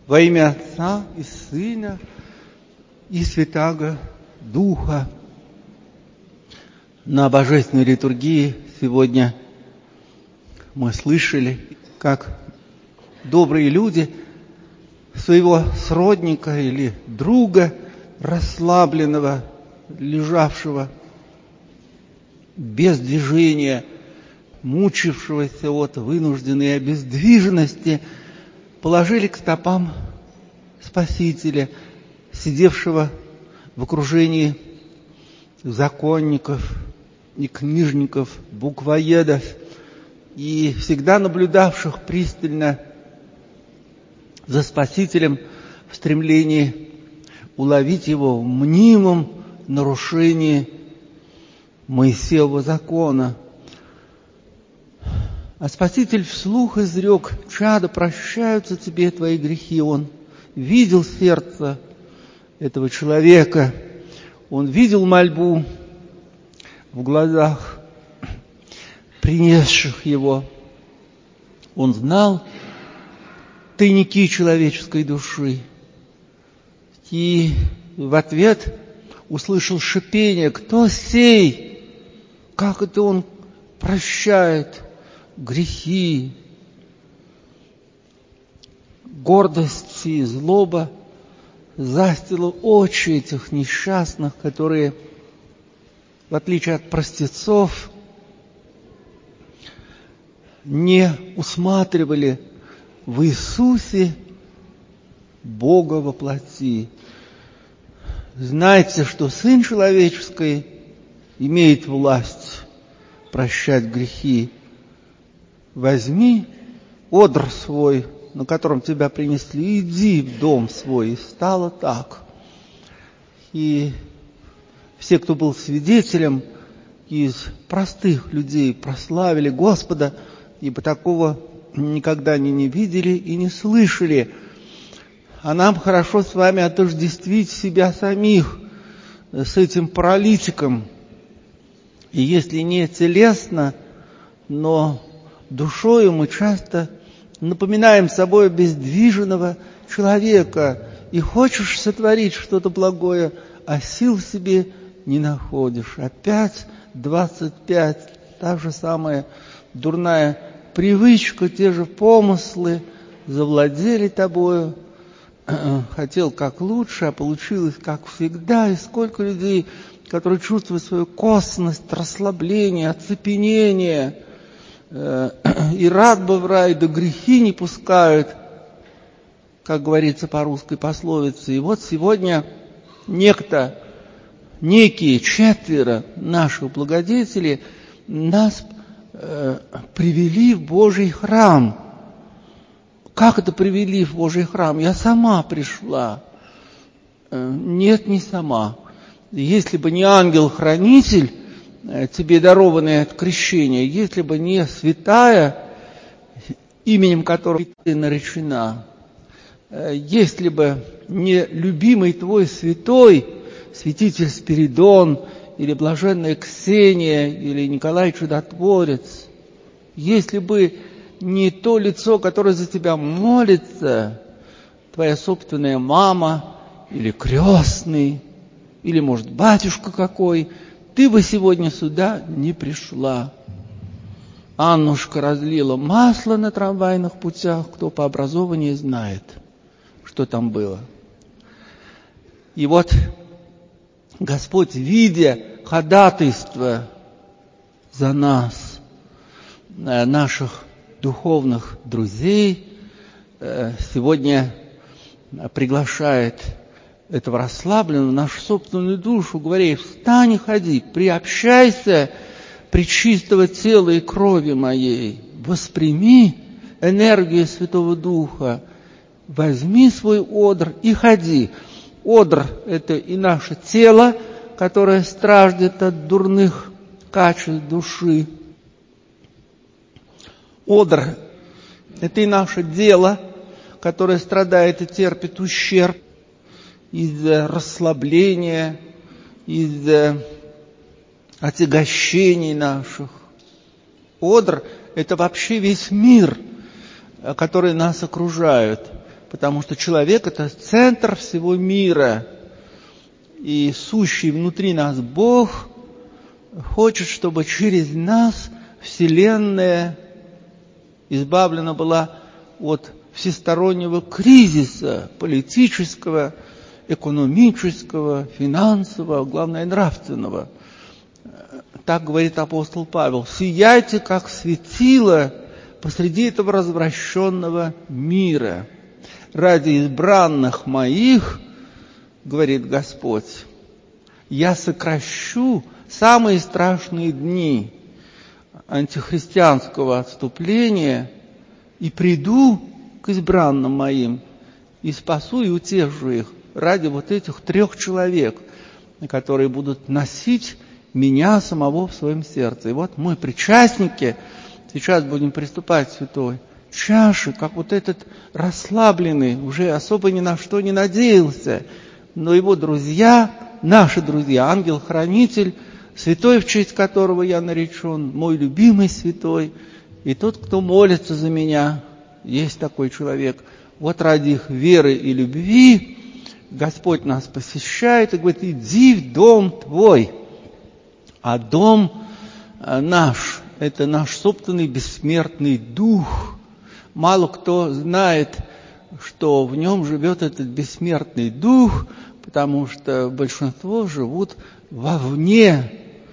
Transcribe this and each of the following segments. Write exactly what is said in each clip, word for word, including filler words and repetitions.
Во имя Отца и Сына и Святаго Духа. На Божественной литургии сегодня мы слышали, как добрые люди своего сродника или друга, расслабленного, лежавшего без движения, мучившегося от вынужденной обездвиженности, положили к стопам Спасителя, сидевшего в окружении законников и книжников, буквоедов, и всегда наблюдавших пристально за Спасителем в стремлении уловить его в мнимом нарушении Моисеева закона. А Спаситель вслух изрек: «Чадо, прощаются тебе твои грехи». Он видел сердце этого человека, он видел мольбу в глазах принесших его, он знал тайники человеческой души и в ответ услышал шипение: «Кто сей? Как это он прощает грехи?» Гордость и злоба застила очи этих несчастных, которые, в отличие от простецов, не усматривали в Иисусе Бога во плоти. Знайте, что Сын Человеческий имеет власть прощать грехи. Возьми одр свой, на котором тебя принесли, иди в дом свой. И стало так. И все, кто был свидетелем из простых людей, прославили Господа, ибо такого никогда они не видели и не слышали. А нам хорошо с вами отождествить себя самих с этим паралитиком. И если не телесно, но душою мы часто напоминаем собой обездвиженного человека. И хочешь сотворить что-то благое, а сил в себе не находишь. Опять двадцать пять, та же самая дурная привычка, те же помыслы завладели тобою. Хотел как лучше, а получилось как всегда. И сколько людей, которые чувствуют свою косность, расслабление, оцепенение, и рад бы в рай, да грехи не пускают, как говорится по русской пословице. И вот сегодня некто, некие четверо наших благодетелей нас э, привели в Божий храм. Как это привели в Божий храм? Я сама пришла. Э, нет, не сама. Если бы не ангел-хранитель, тебе дарованное от крещения, если бы не святая, именем которой ты наречена, если бы не любимый твой святой, святитель Спиридон, или блаженная Ксения, или Николай Чудотворец, если бы не то лицо, которое за тебя молится, твоя собственная мама, или крестный, или, может, батюшка какой, ты бы сегодня сюда не пришла. Аннушка разлила масло на трамвайных путях, кто по образованию знает, что там было. И вот Господь, видя ходатайство за нас, наших духовных друзей, сегодня приглашает этого расслабленного в нашу собственную душу, говоря: встань и ходи, приобщайся пречистого тела и крови моей, восприми энергию Святого Духа, возьми свой одр и ходи. Одр – это и наше тело, которое страждет от дурных качеств души. Одр – это и наше дело, которое страдает и терпит ущерб из-за расслабления, из-за отягощений наших. Одр – это вообще весь мир, который нас окружает. потому что человек – это центр всего мира. И сущий внутри нас Бог хочет, чтобы через нас Вселенная избавлена была от всестороннего кризиса политического, экономического, финансового, главное, нравственного. Так говорит апостол Павел: «Сияйте, как светило посреди этого развращенного мира. Ради избранных моих, — говорит Господь, — я сокращу самые страшные дни антихристианского отступления и приду к избранным моим и спасу и утешу их ради вот этих трех человек, которые будут носить меня самого в своем сердце». И вот мы, причастники, сейчас будем приступать к святой чаше, как вот этот расслабленный, уже особо ни на что не надеялся, но его друзья, наши друзья, ангел-хранитель, святой, в честь которого я наречен, мой любимый святой, и тот, кто молится за меня, есть такой человек. Вот ради их веры и любви Господь нас посещает и говорит: иди в дом твой. А дом наш – это наш собственный бессмертный дух. Мало кто знает, что в нем живет этот бессмертный дух, потому что большинство живут вовне.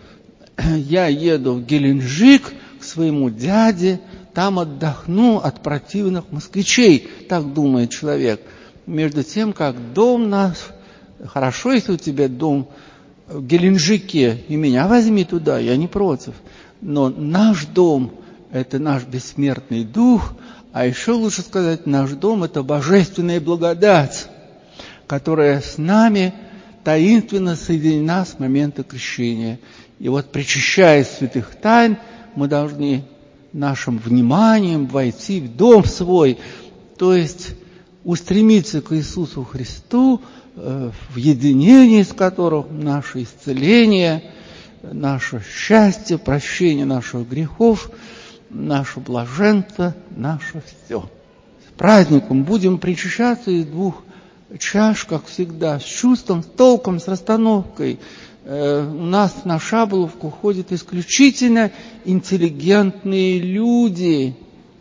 Я еду в Геленджик к своему дяде, там отдохну от противных москвичей, так думает человек. Между тем, как дом наш, хорошо, если у тебя дом в Геленджике, и меня возьми туда, я не против. Но наш дом – это наш бессмертный дух, а еще лучше сказать, наш дом – это божественная благодать, которая с нами таинственно соединена с момента крещения. И вот, причащаясь святых тайн, мы должны нашим вниманием войти в дом свой, то есть устремиться к Иисусу Христу, в единении с которым наше исцеление, наше счастье, прощение наших грехов, наше блаженство, наше все. С праздником будем причащаться из двух чаш, как всегда, с чувством, с толком, с расстановкой. Э, у нас на Шаболовку ходят исключительно интеллигентные люди.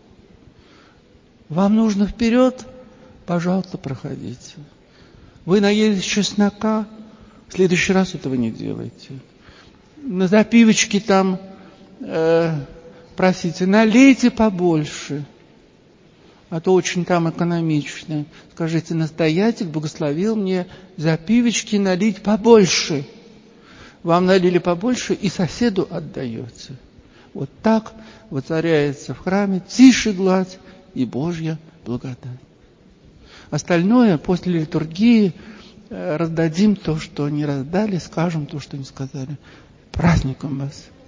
Вам нужно вперед? Пожалуйста, проходите. Вы наелись чеснока? В следующий раз этого не делайте. На запивочке там э, просите, налейте побольше, а то очень там экономично. Скажите: настоятель благословил мне запивочки налить побольше. Вам налили побольше, и соседу отдаете. Вот так воцаряется в храме тише гладь и Божья благодать. Остальное после литургии раздадим то, что не раздали, скажем то, что не сказали. Праздником вас!